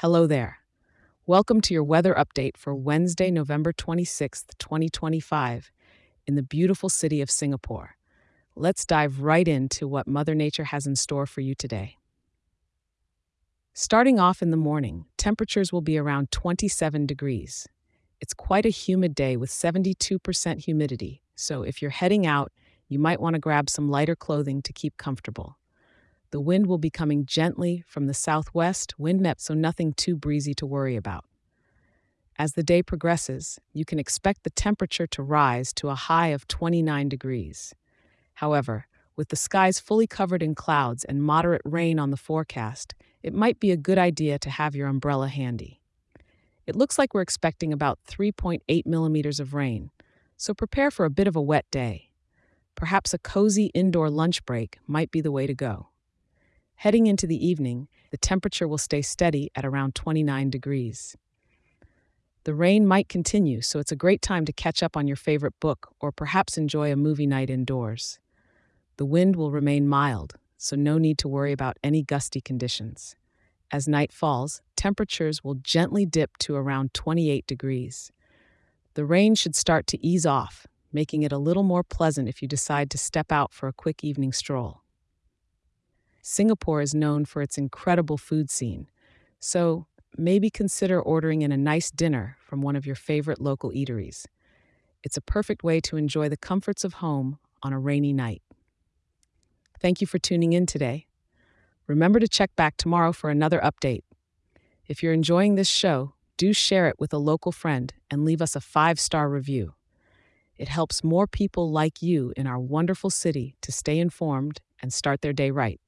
Hello there. Welcome to your weather update for Wednesday, November 26th, 2025, in the beautiful city of Singapore. Let's dive right into what Mother Nature has in store for you today. Starting off in the morning, temperatures will be around 27 degrees. It's quite a humid day with 72% humidity, so if you're heading out, you might want to grab some lighter clothing to keep comfortable. The wind will be coming gently from the southwest, so nothing too breezy to worry about. As the day progresses, you can expect the temperature to rise to a high of 29 degrees. However, with the skies fully covered in clouds and moderate rain on the forecast, it might be a good idea to have your umbrella handy. It looks like we're expecting about 3.8 millimeters of rain, so prepare for a bit of a wet day. Perhaps a cozy indoor lunch break might be the way to go. Heading into the evening, the temperature will stay steady at around 29 degrees. The rain might continue, so it's a great time to catch up on your favorite book or perhaps enjoy a movie night indoors. The wind will remain mild, so no need to worry about any gusty conditions. As night falls, temperatures will gently dip to around 28 degrees. The rain should start to ease off, making it a little more pleasant if you decide to step out for a quick evening stroll. Singapore is known for its incredible food scene, so maybe consider ordering in a nice dinner from one of your favorite local eateries. It's a perfect way to enjoy the comforts of home on a rainy night. Thank you for tuning in today. Remember to check back tomorrow for another update. If you're enjoying this show, do share it with a local friend and leave us a 5-star review. It helps more people like you in our wonderful city to stay informed and start their day right.